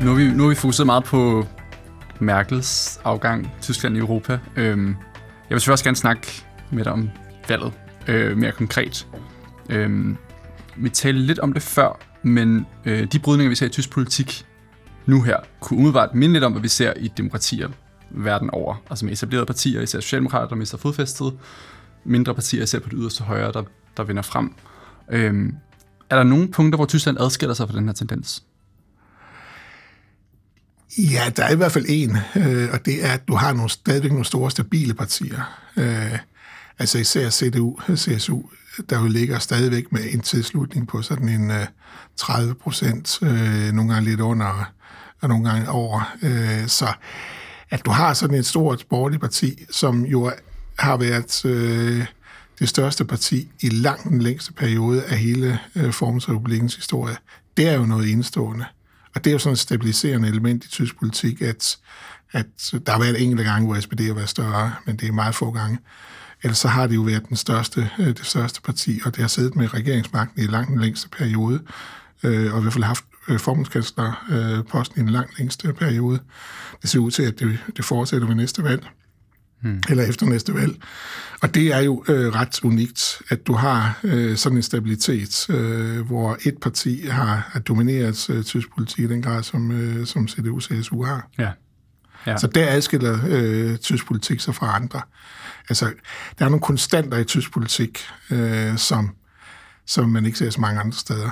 Nu har vi fokuseret meget på Merkels afgang Tyskland i Europa. Jeg vil selvfølgelig også gerne snakke med dig om valget mere konkret. Vi talte lidt om det før, men de brydninger, vi ser i tysk politik nu her, kunne umiddelbart minde lidt om, hvad vi ser i demokratier verden over. Altså med etablerede partier, især socialdemokrater, der mister fodfæstet. Mindre partier, især på det yderste højre, der vinder frem. Er der nogle punkter, hvor Tyskland adskiller sig fra den her tendens? Ja, der er i hvert fald en, og det er, at du har stadigvæk nogle store, stabile partier. Altså især CDU, CSU, der jo ligger stadigvæk med en tilslutning på sådan en 30%, nogle gange lidt under, og nogle gange over. Så at du har sådan et stort borgerligt parti, som jo har været det største parti i langt den længste periode af hele Forbundsrepublikkens historie, det er jo noget enestående. Og det er jo sådan et stabiliserende element i tysk politik, at der har været enkelte gange, hvor SPD har været større, men det er meget få gange. Ellers så har det jo været det største parti, og det har siddet med regeringsmagten i langt den længste periode, og i hvert fald haft forbundskanslerposten i en langt længste periode. Det ser ud til, at det fortsætter ved næste valg, eller efter næste valg. Og det er jo ret unikt, at du har sådan en stabilitet, hvor et parti har domineret tysk politik i den grad, som CDU-CSU har. Ja. Ja. Så der adskiller tysk politik sig fra andre. Altså, der er nogle konstanter i tysk politik, som man ikke ser så mange andre steder.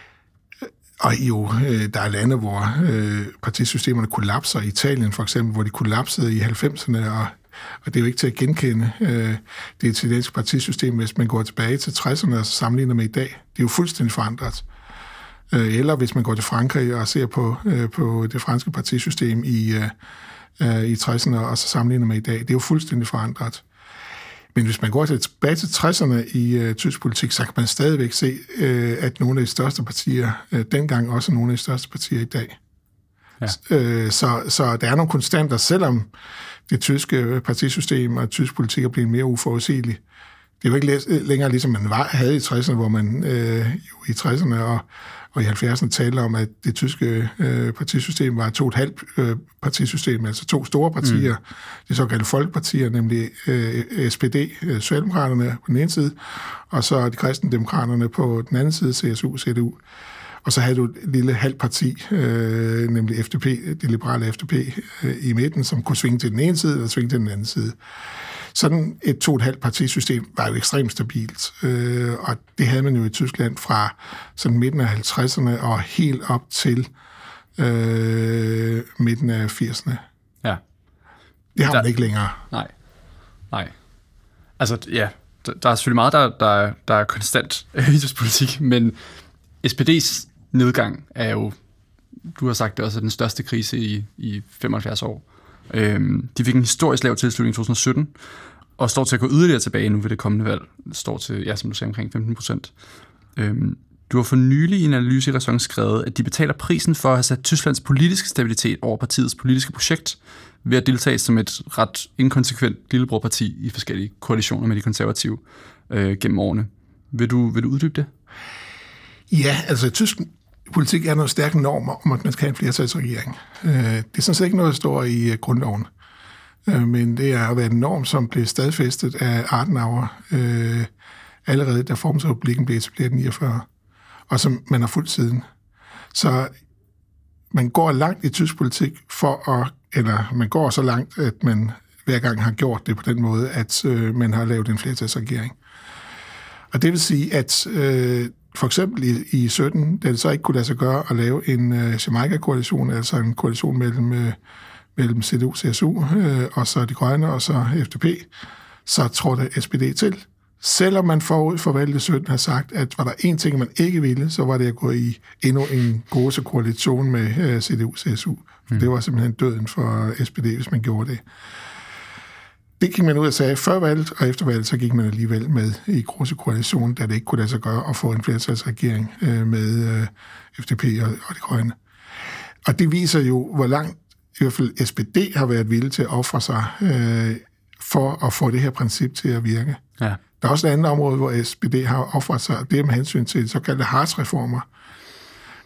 Og jo, der er lande, hvor partisystemerne kollapser. Italien for eksempel, hvor de kollapsede i 90'erne, og det er jo ikke til at genkende det italienske partisystem, hvis man går tilbage til 60'erne og sammenligner med i dag. Det er jo fuldstændig forandret. Eller hvis man går til Frankrig og ser på det franske partisystem i 60'erne og så sammenligner med i dag. Det er jo fuldstændig forandret. Men hvis man går tilbage til 60'erne i tysk politik, så kan man stadigvæk se, at nogle af de største partier, dengang også nogle af de største partier i dag. Ja. Så der er nogle konstanter, selvom det tyske partisystem og tysk politik er blevet mere uforudsigeligt. Det er jo ikke længere ligesom man havde i 60'erne, hvor man jo i 60'erne og i 70'erne talte om, at det tyske partisystem var 2,5 partisystem, altså 2 store partier, de såkaldte folkepartier, nemlig SPD, Socialdemokraterne på den ene side, og så de kristendemokraterne på den anden side, CSU, CDU. Og så havde du et lille halvt parti, nemlig FDP, det liberale FDP, i midten, som kunne svinge til den ene side og svinge til den anden side. Sådan et 2,5 partisystem var jo ekstremt stabilt, og det havde man jo i Tyskland fra sådan midten af 50'erne og helt op til midten af 80'erne. Ja. Det har man ikke længere. Nej. Altså, ja, der er selvfølgelig meget, der er konstant i tysk politik, men SPD's nedgang er jo, du har sagt det også, den største krise i 75 år. De fik en historisk lav tilslutning i 2017, og står til at gå yderligere tilbage nu ved det kommende valg. Står til, ja, som du sagde, omkring 15%. Du har for nylig i en analyse i Ræson skrevet, at de betaler prisen for at have sat Tysklands politiske stabilitet over partiets politiske projekt, ved at deltage som et ret inkonsekvent lillebrorparti i forskellige koalitioner med de konservative gennem årene. Vil du uddybe det? Ja, altså tysk politik er noget stærke normer om, at man skal have en flertalsregering. Det er sådan set ikke noget, der står i grundloven. Men det er været en norm, som blev stadfæstet af Adenauer allerede, da Forbundsrepublikken blev etableret i 49, og som man har fulgt siden. Så man går langt i tysk politik man går så langt, at man hver gang har gjort det på den måde, at man har lavet en flertalsregering. Og det vil sige, at for eksempel i 17, da det så ikke kunne lade sig gøre at lave en Jamaica-koalition, altså en koalition mellem CDU, CSU, og så De Grønne, og så FDP, så trådte SPD til. Selvom man forud for valget 17 har sagt, at var der en ting, man ikke ville, så var det at gå i endnu en große koalition med CDU, CSU. Det var simpelthen døden for SPD, hvis man gjorde det. Det gik man ud og sagde før valget, og efter valget, så gik man alligevel med i große koalition, da det ikke kunne lade sig gøre at få en flertalsregering med FDP og De Grønne. Og det viser jo, hvor langt i hvert fald SPD har været villig til at ofre sig for at få det her princip til at virke. Ja. Der er også et andet område, hvor SPD har offret sig, det er med hensyn til de såkaldte Hartz-reformer.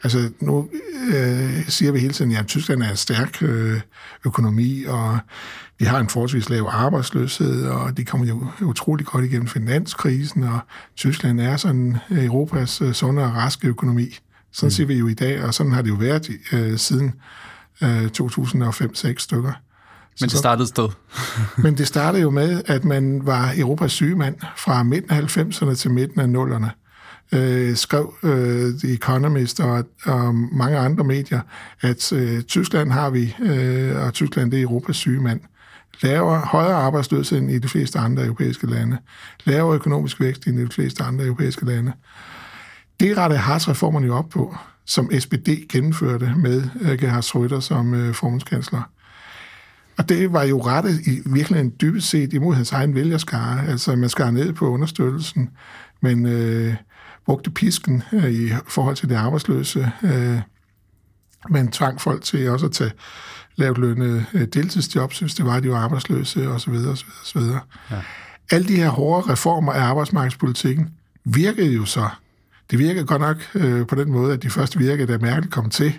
Altså nu siger vi hele tiden, at Tyskland er en stærk økonomi, og de har en forholdsvis lav arbejdsløshed, og de kommer jo utrolig godt igennem finanskrisen, og Tyskland er sådan Europas sunde og raske økonomi. Sådan siger vi jo i dag, og sådan har det jo været siden 2005-6 stykker. Men det startede et sted. Men det startede jo med, at man var Europas sygemand fra midten af 90'erne til midten af 0'erne. Skrev The Economist og mange andre medier, at Tyskland har vi, og Tyskland det er Europas sygemand. Højere arbejdsløshed end i de fleste andre europæiske lande. Lavere økonomisk vækst end i de fleste andre europæiske lande. Det rettede Hartz-reformerne jo op på, som SPD gennemførte med Gerhard Schröder som forbundskansler. Og det var jo rettet i virkeligheden dybest set imod hans egen vælgerskare. Altså man skar ned på understøttelsen, men brugte pisken i forhold til det arbejdsløse. Man tvang folk til også at tage lavt lønnede deltidsjobs, hvis det var, de var arbejdsløse osv. osv. Ja. Alle de her hårde reformer af arbejdsmarkedspolitikken virkede jo så. Det virkede godt nok på den måde, at de først virkede, da Merkel kom til.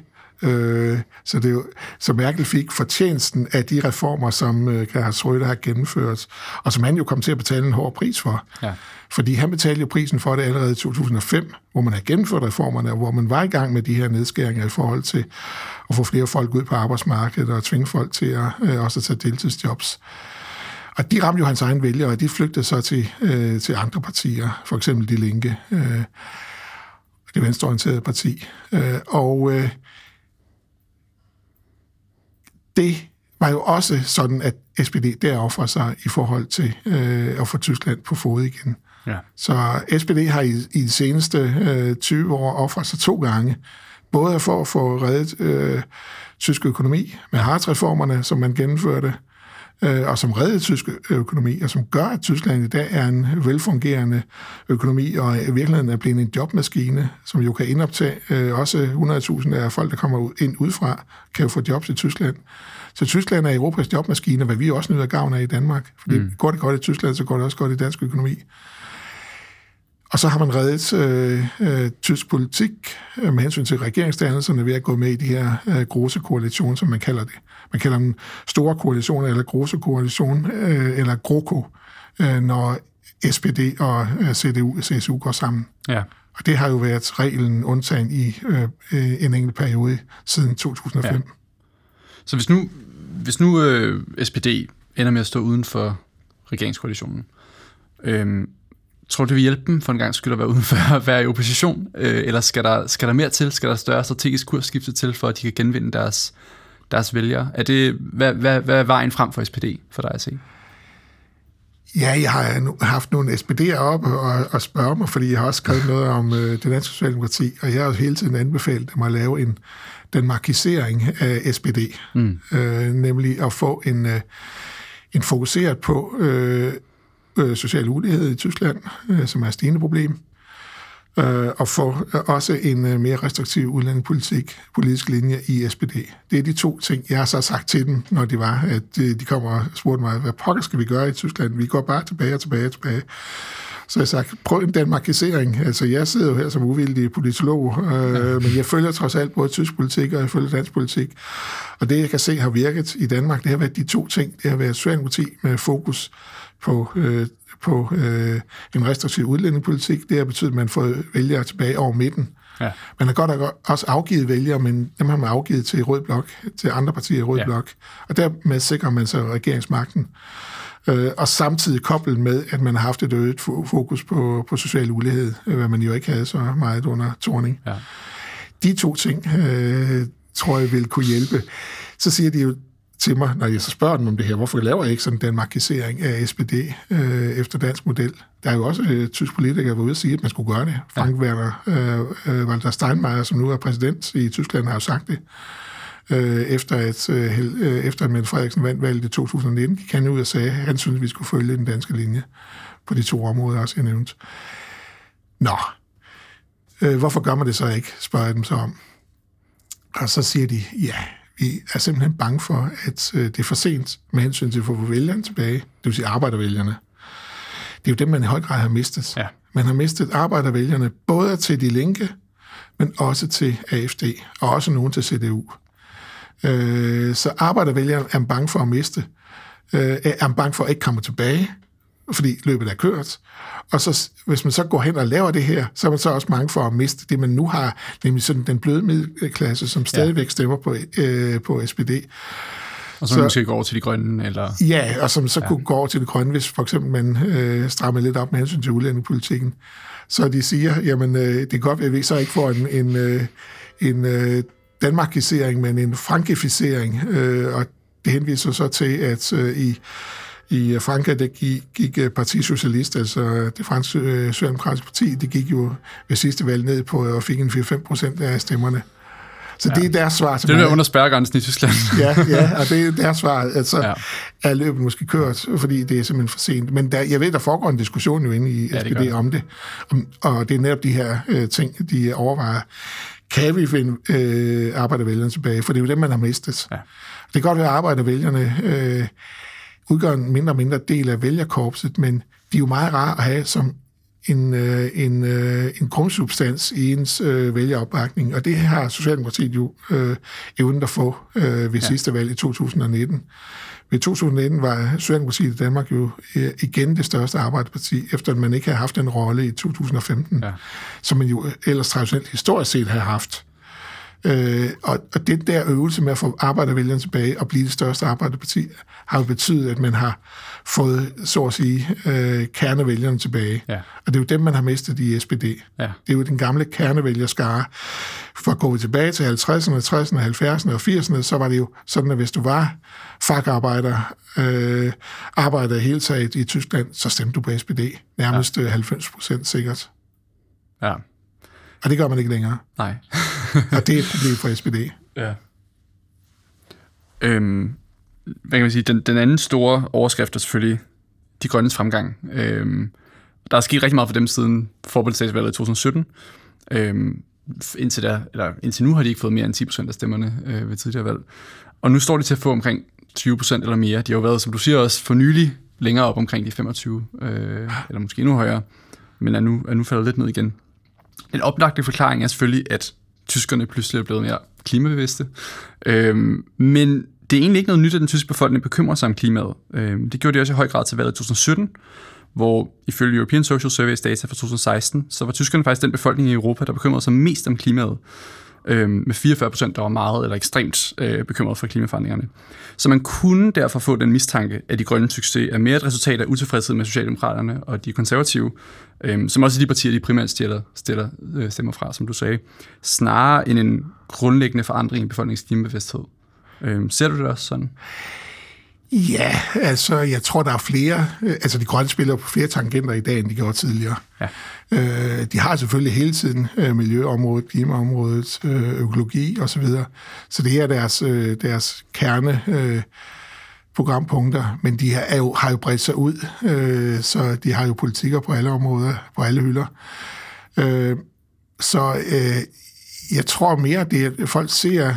Så Merkel fik fortjenesten af de reformer, som Gerhard Schröder har gennemført, og som han jo kom til at betale en hård pris for. Ja. Fordi han betalte jo prisen for det allerede i 2005, hvor man havde gennemført reformerne, og hvor man var i gang med de her nedskæringer i forhold til at få flere folk ud på arbejdsmarkedet og tvinge folk til at også tage deltidsjobs. Og de ramte jo hans egen vælgere, og de flygtede så til andre partier, for eksempel Die Linke, det venstreorienterede parti. Det var jo også sådan, at SPD der offrer sig i forhold til at få Tyskland på fod igen. Ja. Så SPD har i de seneste 20 år offret sig 2 gange, både for at få reddet tysk økonomi med Hartz-reformerne, som man gennemførte, og som reddede tysk økonomi, og som gør, at Tyskland i dag er en velfungerende økonomi, og i virkeligheden er blevet en jobmaskine, som jo kan indoptage også 100.000 af folk, der kommer ind udefra, kan jo få jobs i Tyskland. Så Tyskland er Europas jobmaskine, hvad vi også nyder gavn af i Danmark. Fordi går det godt i Tyskland, så går det også godt i dansk økonomi. Og så har man reddet tysk politik med hensyn til regeringsdannelserne ved at gå med i de her große koalition, som man kalder det. Man kalder dem store koalitioner, eller große koalition, eller GroKo, når SPD og CDU og CSU går sammen. Ja. Og det har jo været reglen undtagen i en enkelt periode siden 2005. Ja. Så hvis nu SPD ender med at stå uden for regeringskoalitionen, tror du, det vil hjælpe dem for en gang skyld at være uden for at være i opposition? Eller skal der mere til? Skal der større strategisk kursskifte til, for at de kan genvinde deres vælgere? Hvad er vejen frem for SPD for dig at se? Ja, jeg har haft nogle SPD'er op og spørge mig, fordi jeg har også skrevet noget om det danske socialdemokrati, og jeg har jo hele tiden anbefalet dem at lave den markisering af SPD, nemlig at få en fokuseret på social ulighed i Tyskland, som er et stigende problem, og få også en mere restriktiv udlændingepolitisk linje i SPD. Det er de 2 ting, jeg har så sagt til dem, når de var, at de kommer og spurgte mig, hvad pokker skal vi gøre i Tyskland? Vi går bare tilbage. Så jeg har sagt, prøv en danmarkisering. Altså, jeg sidder jo her som uvildig politolog, men jeg følger trods alt både tysk politik, og jeg følger dansk politik. Og det, jeg kan se, har virket i Danmark, det har været de 2 ting. Det har været socialdemokrati med fokus på en restriktiv udlændingepolitik. Det har betydet, at man får vælgere tilbage over midten. Ja. Man har godt også afgivet vælgere, men dem har man afgivet til Rød Blok, til andre partier i Rød Blok. Og dermed sikrer man sig regeringsmagten. Og samtidig koblet med, at man har haft et øget fokus på social ulighed, hvad man jo ikke havde så meget under Thorning. Ja. De 2 ting, tror jeg, vil kunne hjælpe. Så siger de jo til mig, når jeg så spørger dem om det her, hvorfor laver jeg ikke sådan den markisering af SPD efter dansk model? Der er jo også tysk politikere, der var ude og sige, at man skulle gøre det. Frank Walter Steinmeier, som nu er præsident i Tyskland, har jo sagt det. Efter at Mette Frederiksen vandt valget i 2019, gik han ud og sagde, at han synes, at vi skulle følge den danske linje på de 2 områder, også jeg nævnte. Nå, hvorfor gør man det så ikke, spørger jeg dem så om. Og så siger de, ja, vi er simpelthen bange for, at det er for sent med hensyn til at få vælgerne tilbage, det vil sige arbejdervælgerne. Det er jo dem, man i høj grad har mistet. Ja. Man har mistet arbejdervælgerne både til Die Linke, men også til AfD, og også nogen til CDU. Så arbejdervælgerne er bange for at miste, er bange for at ikke komme tilbage, fordi løbet er kørt. Og så, hvis man så går hen og laver det her, så er man så også mange for at miste det, man nu har, nemlig sådan den bløde middelklasse, som stadigvæk stemmer på SPD. Og så måske gå over til de grønne, eller? Ja, og som så kunne gå over til de grønne, hvis for eksempel man strammer lidt op med hensyn til udlændingepolitikken. Så de siger, jamen det kan godt være, at vi så ikke får en danmarkisering, men en frankificering, og det henviser så til, at i Frankrig, der gik Parti Socialiste, altså det franske socialdemokratiske parti, det gik jo ved sidste valg ned på og fik en 4-5% af stemmerne. Så det er deres svar til mig. Det er under spærregrænsen i Tyskland. ja, og det er deres svar. Altså er løbet måske kørt, fordi det er simpelthen for sent. Men jeg ved, der foregår en diskussion jo inde i SPD om det. Og det er netop de her ting, de overvejer. Kan vi finde arbejdervælgerne tilbage? For det er jo dem, man har mistet. Ja. Det kan godt være, at arbejdervælgerne udgør en mindre og mindre del af vælgerkorpset, men de er jo meget rare at have som en grundsubstans i ens vælgeropbakning, og det har Socialdemokratiet jo evnet at få ved sidste valg i 2019. Ved 2019 var Socialdemokratiet i Danmark jo igen det største arbejderparti, efter at man ikke havde haft en rolle i 2015, som man jo ellers traditionelt historisk set havde haft. Og den der øvelse med at få arbejdervælgerne tilbage og blive det største arbejderparti, har jo betydet, at man har fået, så at sige, kernevælgerne tilbage. Ja. Og det er jo dem, man har mistet i SPD. Ja. Det er jo den gamle kernevælgerskare. For at gå tilbage til 50'erne, 60'erne, 70'erne og 80'erne, så var det jo sådan, at hvis du var fagarbejder, arbejder hele taget i Tyskland, så stemte du på SPD. Nærmest 90% sikkert. Ja. Og det gør man ikke længere. Nej. Og det er et problem for SPD. Ja. Hvad kan man sige? Den anden store overskrift er selvfølgelig de grønnes fremgang. Der er sket rigtig meget for dem siden forbundsdagsvalget i 2017. Indtil nu har de ikke fået mere end 10% af stemmerne ved tidligere valg. Og nu står de til at få omkring 20% eller mere. De har jo været, som du siger, også for nylig længere op omkring de 25, eller måske endnu højere, men er nu faldet lidt ned igen. En oplagte forklaring er selvfølgelig, at tyskerne pludselig er blevet mere klimabevidste. Men det er egentlig ikke noget nyt, at den tyske befolkning bekymrer sig om klimaet. Det gjorde de også i høj grad til valget i 2017, hvor ifølge European Social Surveys data fra 2016, så var tyskerne faktisk den befolkning i Europa, der bekymrede sig mest om klimaet. Med 44%, der var meget eller ekstremt bekymret for klimaforandringerne. Så man kunne derfor få den mistanke, at de grønne succes er mere et resultat af utilfredshed med Socialdemokraterne og de konservative, som også de partier, de primært stemmer fra, som du sagde, snarere end en grundlæggende forandring i befolkningens klimabevidsthed. Ser du det også sådan? Ja, altså jeg tror, der er flere, altså de grønne spiller på flere tangenter i dag, end de gjorde tidligere. Ja. De har selvfølgelig hele tiden miljøområdet, klimaområdet, økologi osv. Så det er deres kerne programpunkter, men de har jo bredt sig ud, så de har jo politikker på alle områder, på alle hylder. Så jeg tror mere, det at folk ser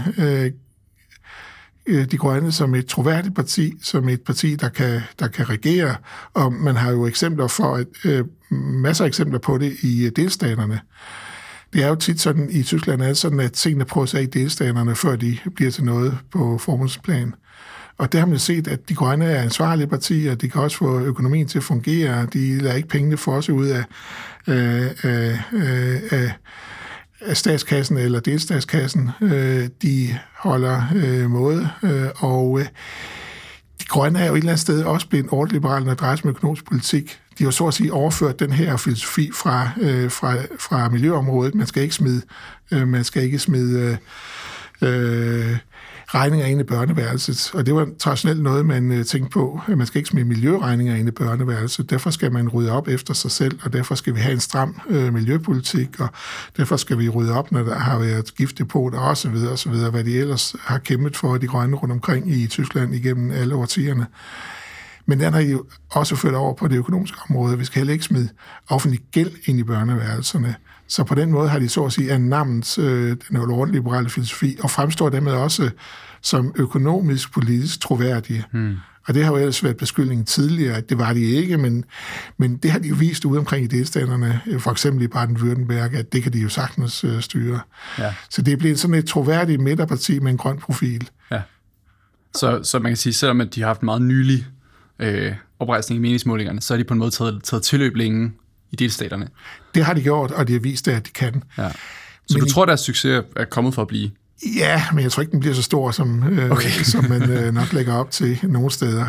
de grønne som et troværdigt parti, som et parti, der kan regere, og man har jo eksempler for masser af eksempler på det i delstaterne. Det er jo tit sådan i Tyskland, at tingene prøver sig i delstaterne, før de bliver til noget på forbundsplan. Og der har man set, at de grønne er ansvarlige partier, de kan også få økonomien til at fungere, de lader ikke pengene fosse ud af statskassen eller delstatskassen. De holder måde, og de grønne er jo et eller andet sted også blevet ordentliberale, når det drejer sig om økonomisk politik. De har så at sige overført den her filosofi fra miljøområdet. Man skal ikke smide regninger ind i børneværelset, og det var traditionelt noget, man tænkte på. Man skal ikke smide miljøregninger ind i børneværelset, derfor skal man rydde op efter sig selv, og derfor skal vi have en stram miljøpolitik, og derfor skal vi rydde op, når der har været giftdepoter og så videre, hvad de ellers har kæmpet for, de grønne rundt omkring i Tyskland igennem alle årtierne. Men den har jo også ført over på det økonomiske område. Vi skal heller ikke smide offentlig gæld ind i børneværelserne. Så på den måde har de så at sige annammet den ordentliberale filosofi, og fremstår dermed også som økonomisk, politisk troværdige. Og det har jo ellers været beskyldningen tidligere, at det var de ikke, men det har de jo vist ude omkring i delstaterne, for eksempel i Baden-Württemberg, at det kan de jo sagtens styre. Ja. Så det er blevet sådan et troværdigt midterparti med en grøn profil. Ja. Så man kan sige, selvom at de har haft en meget nylig oprejsning i meningsmålingerne, så er de på en måde taget tilløb længe i delstaterne. Det har de gjort, og de har vist det, at de kan. Ja. Så du tror, deres succes er kommet for at blive? Ja, men jeg tror ikke, den bliver så stor, som man nok lægger op til nogle steder.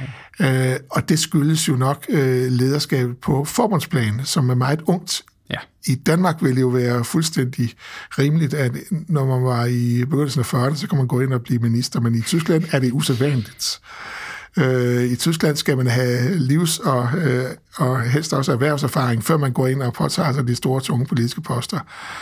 Og det skyldes jo nok lederskabet på forbundsplan, som er meget ungt. Ja. I Danmark ville det jo være fuldstændig rimeligt, at når man var i begyndelsen af 40'erne, så kan man gå ind og blive minister, men i Tyskland er det usædvanligt. I Tyskland skal man have livs- og helst også erhvervserfaring, før man går ind og påtager sig de store, tunge politiske poster.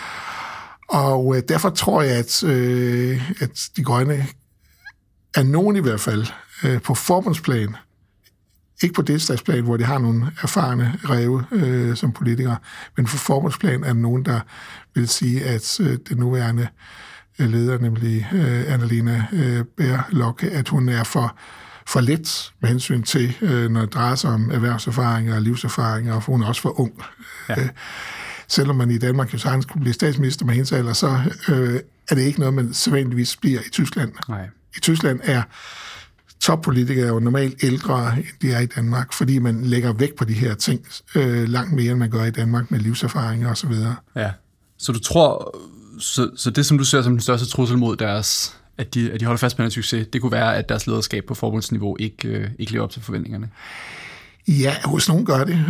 Og derfor tror jeg, at de grønne er nogen i hvert fald på forbundsplan, ikke på delstatsplan, hvor de har nogle erfarne ræve som politikere, men på forbundsplan er nogen, der vil sige, at det nuværende leder, nemlig Annalena Baerbock, at hun er for let med hensyn til, når det drejer sig om erhvervserfaringer og livserfaringer, og hun er også for ung. Ja. Selvom man i Danmark jo sagtens kunne blive statsminister med hendes alder, så er det ikke noget, man sædvanligvis bliver i Tyskland. Nej. I Tyskland er toppolitikere jo normalt ældre, end de er i Danmark, fordi man lægger vægt på de her ting langt mere, end man gør i Danmark med livserfaringer og så videre. Ja, så du tror, så det, som du ser som den største trussel mod deres, at de holder fast på en succes, det kunne være, at deres lederskab på forbundsniveau ikke lever op til forventningerne? Ja, hos nogen gør det,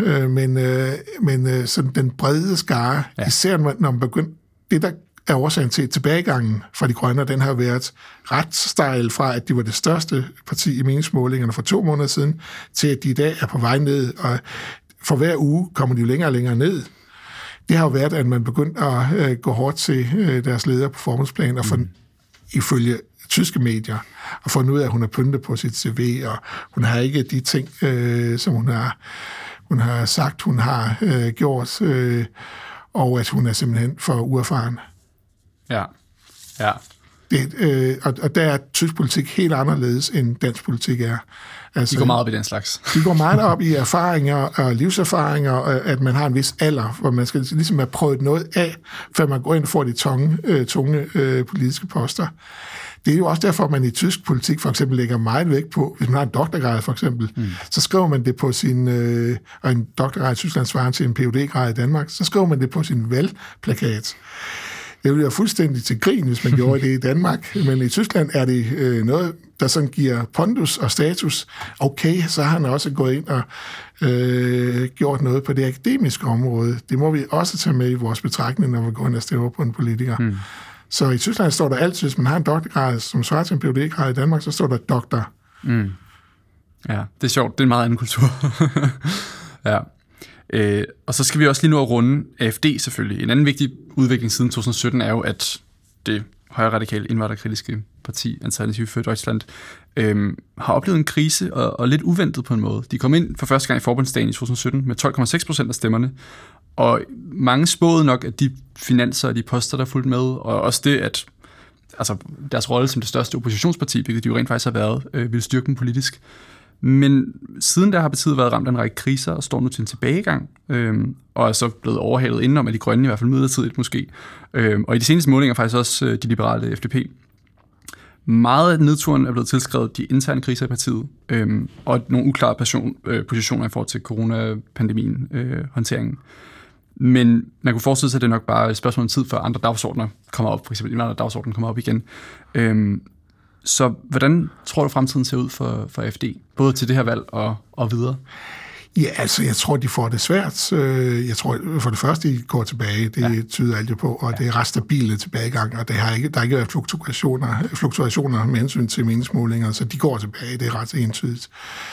men sådan den brede skare, ja. Især når man begynder, det der er årsagen til tilbagegangen fra de grønne, den har været ret stejl fra, at de var det største parti i meningsmålingerne for 2 måneder siden, til at de i dag er på vej ned, og for hver uge kommer de jo længere og længere ned. Det har jo været, at man begyndte at gå hårdt til deres ledere på forbundsplan, og ifølge tyske medier, og fundet ud af, at hun har pyntet på sit CV, og hun har ikke de ting, som hun har sagt, hun har gjort, og at hun er simpelthen for uerfaren. Ja, ja. Og der er tysk politik helt anderledes, end dansk politik er. Altså, de går meget op i den slags. De går meget op i erfaringer og livserfaringer, at man har en vis alder, hvor man skal ligesom have prøvet noget af, før man går ind og får de tunge politiske poster. Det er jo også derfor, at man i tysk politik for eksempel lægger meget vægt på, hvis man har en doktorgrad for eksempel, så skriver man det på sin, og en doktorgrad i Tyskland svarer til en Ph.D.-grad i Danmark, så skriver man det på sin valgplakat. Det ville være fuldstændig til grin, hvis man gjorde det i Danmark, men i Tyskland er det noget, der sådan giver pondus og status. Okay, så har han også gået ind og gjort noget på det akademiske område. Det må vi også tage med i vores betragtning, når vi går ind og stemmer på en politiker. Så i Tyskland står der altid, hvis man har en doktorgrad, som svarer til en Ph.D.-grad i Danmark, så står der doktor. Ja, det er sjovt. Det er en meget anden kultur. Ja. Og så skal vi også lige nu at runde AfD selvfølgelig. En anden vigtig udvikling siden 2017 er jo, at det højre-radikale indvandrerkritiske parti, Alternative für Deutschland, har oplevet en krise og lidt uventet på en måde. De kom ind for første gang i forbundsdagen i 2017 med 12,6% af stemmerne, og mange spåede nok, at de finanser og de poster, der fulgte med, og også det, at altså, deres rolle som det største oppositionsparti, hvilket de jo rent faktisk har været, ville styrke dem politisk. Men siden der har partiet været ramt af en række kriser og står nu til en tilbagegang, og er så blevet overhalet indenom af de grønne, i hvert fald midlertidigt måske. Og i de seneste målinger faktisk også de liberale FDP. Meget af nedturen er blevet tilskrevet de interne kriser i partiet, og nogle uklare positioner i forhold til coronapandemien, håndteringen. Men man kunne forestille sig, at det er nok bare et spørgsmål om tid, før andre dagsordner kommer op, for eksempel indvandrerdagsordenen kommer op igen. Så hvordan tror du, fremtiden ser ud for AfD, både til det her valg og videre? Ja, altså, jeg tror, de får det svært. Jeg tror, for det første, de går tilbage. Det tyder alt jo på, og det er ret stabile tilbagegang, og der har ikke været fluktuationer med hensyn til meningsmålinger, så de går tilbage. Det er ret entydigt.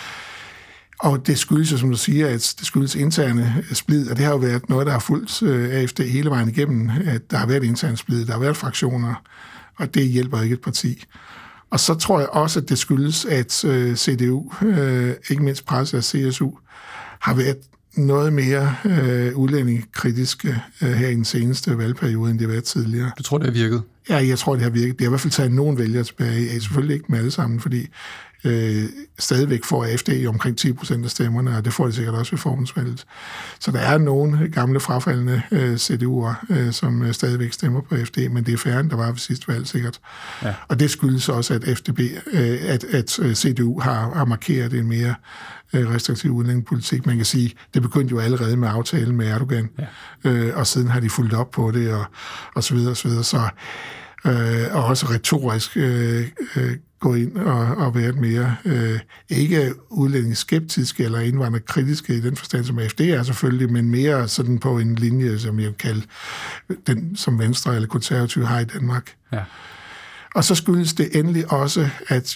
Og det skyldes, som du siger, at det skyldes interne splid, og det har jo været noget, der har fulgt AfD hele vejen igennem, at der har været interne splid, der har været fraktioner, og det hjælper ikke et parti. Og så tror jeg også, at det skyldes, at CDU, ikke mindst presset af CSU, har været noget mere udlændingekritiske her i den seneste valgperiode, end det har været tidligere. Du tror, det har virket? Ja, jeg tror, det har virket. Det har i hvert fald taget nogen vælgere tilbage. Selvfølgelig ikke med alle sammen, fordi stadigvæk får AfD omkring 10% af stemmerne, og det får de sikkert også ved forbundsvalget. Så der er nogle gamle frafaldende CDU'er, som stadigvæk stemmer på AfD, men det er færre, end der var ved sidste valg sikkert. Ja. Og det skyldes også, at CDU har markeret en mere restriktiv udlændingepolitik. Man kan sige, det begyndte jo allerede med aftalen med Erdogan, og siden har de fulgt op på det, og så videre, og så videre. Så, og også retorisk gå ind og være mere ikke udlændingsskeptiske eller indvandrerkritiske i den forstand, som AfD er selvfølgelig, men mere sådan på en linje, som jeg vil kalde den, som Venstre eller Konservative har i Danmark. Ja. Og så skyldes det endelig også,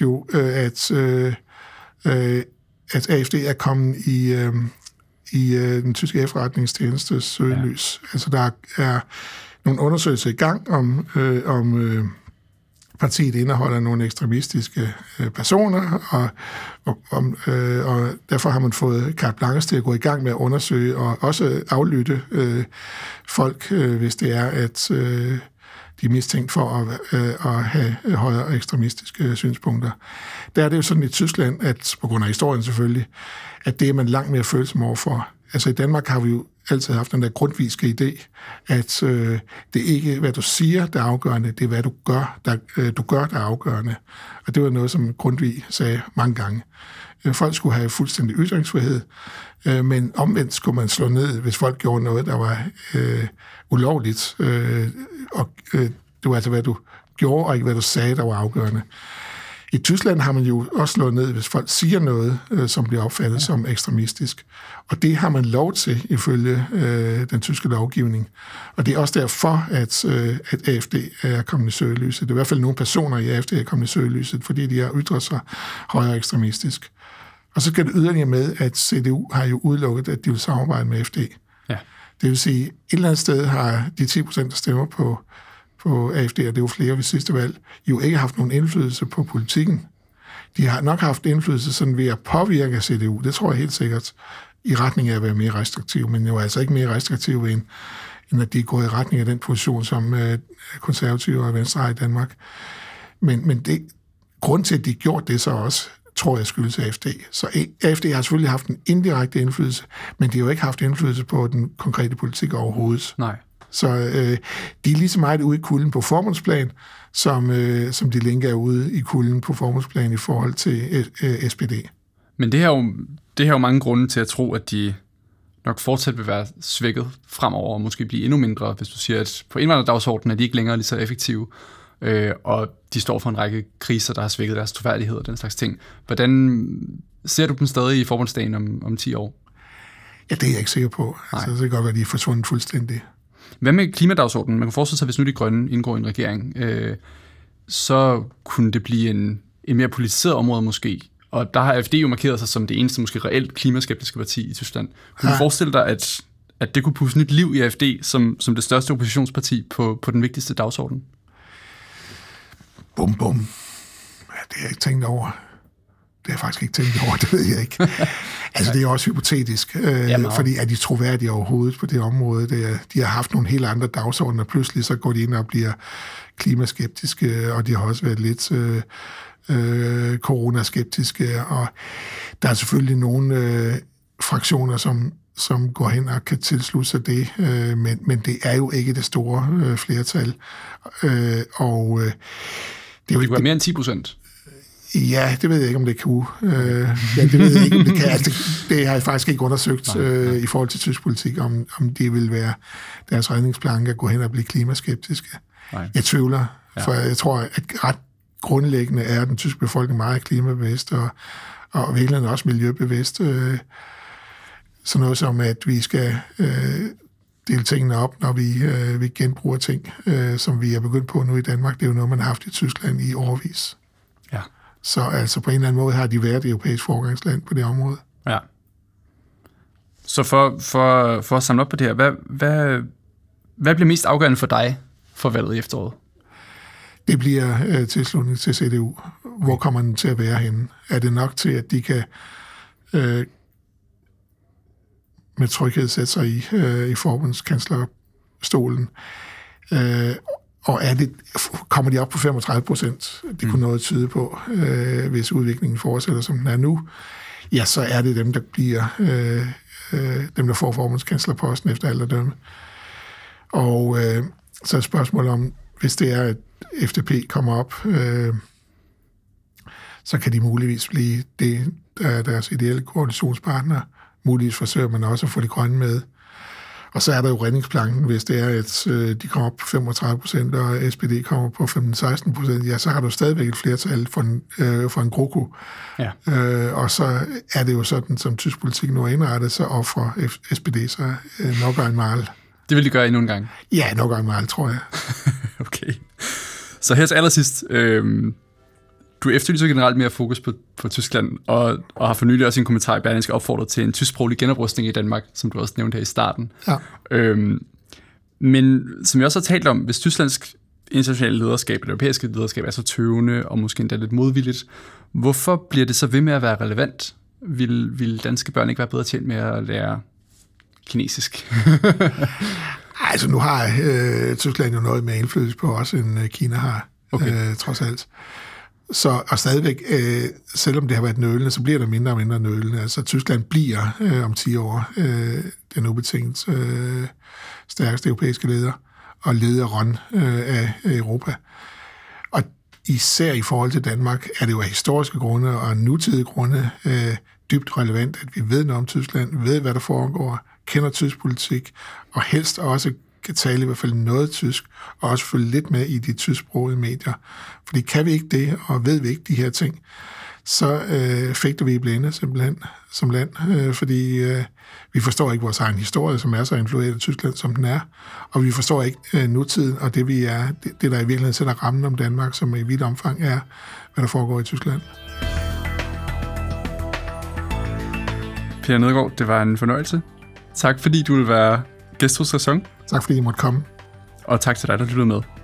at AfD er kommet i den tyske efterretningstjenestes søgelys. Ja. Altså der er nogle undersøgelser i gang om partiet indeholder nogle ekstremistiske personer, og derfor har man fået carte blanche til at gå i gang med at undersøge og også aflytte folk, hvis det er, at de er mistænkt for at have højere ekstremistiske synspunkter. Der er det jo sådan i Tyskland, at på grund af historien selvfølgelig, at det er man langt mere følsom overfor. Altså i Danmark har vi jo altid haft den der grundviske idé, at det er ikke, hvad du siger, der er afgørende, det er, hvad du gør, der er afgørende. Og det var noget, som Grundtvig sagde mange gange. Folk skulle have fuldstændig ytringsfrihed, men omvendt skulle man slå ned, hvis folk gjorde noget, der var ulovligt. Det var altså, hvad du gjorde, og ikke hvad du sagde, der var afgørende. I Tyskland har man jo også slået ned, hvis folk siger noget, som bliver opfattet som ekstremistisk. Og det har man lov til, ifølge den tyske lovgivning. Og det er også derfor, at AfD er kommet i søgelyset. Det er i hvert fald nogle personer i AfD er kommet i søgelyset, fordi de har ytret sig højere ekstremistisk. Og så skal det yderligere med, at CDU har jo udelukket, at de vil samarbejde med AfD. Ja. Det vil sige, et eller andet sted har de 10%, der stemmer på AfD, og det er jo flere ved sidste valg, jo ikke haft nogen indflydelse på politikken. De har nok haft indflydelse sådan ved at påvirke CDU, det tror jeg helt sikkert, i retning af at være mere restriktiv, men jo altså ikke mere restriktiv end at de går i retning af den position, som konservative og Venstre har i Danmark. Men det, grund til, at de gjorde det så også, tror jeg skyldes AfD. Så AfD har selvfølgelig haft en indirekte indflydelse, men de har jo ikke haft indflydelse på den konkrete politik overhovedet. Nej. Så de er lige så meget ude i kulden på forbundsplan, som de linker er ude i kulden på forbundsplan i forhold til SPD. Men det her jo mange grunde til at tro, at de nok fortsat vil være svækket fremover, og måske blive endnu mindre, hvis du siger, at på indvandrerdagsordenen er de ikke længere lige så effektive, og de står for en række kriser, der har svækket deres troværdighed og den slags ting. Hvordan ser du dem stadig i forbundsdagen om 10 år? Ja, det er jeg ikke sikker på. Altså, det kan godt være, at de er forsvundet fuldstændig. Hvad med klimadagsordenen? Man kan forestille sig, hvis nu de grønne indgår i en regering, så kunne det blive en mere politiseret område måske. Og der har AfD jo markeret sig som det eneste måske reelt klimaskeptiske parti i Tyskland. Kunne du forestille dig, at det kunne puste nyt liv i AfD som det største oppositionsparti på den vigtigste dagsorden? Bum. Ja, det har jeg ikke tænkt over. Det har jeg faktisk ikke tænkt over, det ved jeg ikke. Altså, det er også hypotetisk, fordi er de troværdige overhovedet på det område? De har haft nogle helt andre dagsordner, pludselig så går de ind og bliver klimaskeptiske, og de har også været lidt coronaskeptiske, og der er selvfølgelig nogle fraktioner, som går hen og kan tilslutte sig det, men det er jo ikke det store flertal. Det kunne være mere end 10%. Ja, det ved jeg ikke, om det kunne. Det ved jeg ikke, om det kan. Altså, det har jeg faktisk ikke undersøgt i forhold til tysk politik, om det vil være deres redningsplanke at gå hen og blive klimaskeptiske. Nej. Jeg tvivler, for jeg tror, at ret grundlæggende er den tyske befolkning meget klimabevidst, og virkelig også miljøbevidst. Sådan noget som, at vi skal dele tingene op, når vi genbruger ting, som vi er begyndt på nu i Danmark. Det er jo noget, man har haft i Tyskland i årevis. Ja. Så altså på en eller anden måde har de været et europæisk foregangsland på det område. Ja. Så for at samle op på det her, hvad bliver mest afgørende for dig for valget i efteråret? Det bliver tilslutning til CDU. Hvor kommer den til at være henne? Er det nok til, at de kan med tryghed sætte sig i forbundskanslerstolen? Og kommer de op på 35%, det kunne noget tyde på, hvis udviklingen fortsætter, som den er nu, ja, så er det dem, der bliver dem, der får forbundskanslerposten efter alderdømme. Og så er et spørgsmål om, hvis det er, at FDP kommer op, så kan de muligvis blive det, der er deres ideelle koalitionspartner. Muligvis forsøger man også at få de grønne med. Og så er der jo redningsplanken, hvis det er, at de kommer op på 35%, og SPD kommer på 15-16%, ja, så har du stadigvæk et flertal for en GroKo. Ja. Og så er det jo sådan, som tysk politik nu er indrettet, så offrer SPD sig nok en mal. Det vil de gøre endnu en gang? Ja, nok en mal, tror jeg. Okay. Så her til allersidst, du efterlyser generelt mere fokus på Tyskland, og har for nylig også en kommentar i Berlingske opfordret til en tysksproglig genoprustning i Danmark, som du også nævnte her i starten. Ja. Men som jeg også har talt om, hvis Tysklands internationale lederskab, eller europæiske lederskab, er så tøvende og måske endda lidt modvilligt, hvorfor bliver det så ved med at være relevant? Vil danske børn ikke være bedre tjent med at lære kinesisk? Altså nu har Tyskland jo noget mere indflydelse på os, end Kina har, okay. Trods alt. Så, og stadigvæk, selvom det har været nølende, så bliver der mindre og mindre nølende. Altså Tyskland bliver om 10 år den ubetinget stærkeste europæiske leder, og lederen af Europa. Og især i forhold til Danmark er det jo af historiske grunde og nutidige grunde dybt relevant, at vi ved noget om Tyskland, ved hvad der foregår, kender tysk politik, og helst også kan tale i hvert fald noget tysk, og også følge lidt med i de tysksprogede medier. Fordi kan vi ikke det, og ved vi ikke de her ting, så fægter vi i blinde simpelthen som land, fordi vi forstår ikke vores egen historie, som er så influeret af Tyskland, som den er, og vi forstår ikke nutiden, og det vi er, det der i virkeligheden sætter rammen om Danmark, som i vidt omfang er, hvad der foregår i Tyskland. Per Nedergaard, det var en fornøjelse. Tak fordi du vil være gæst hos Ræson. Tak fordi I måtte komme. Og tak til dig, der lyttede med.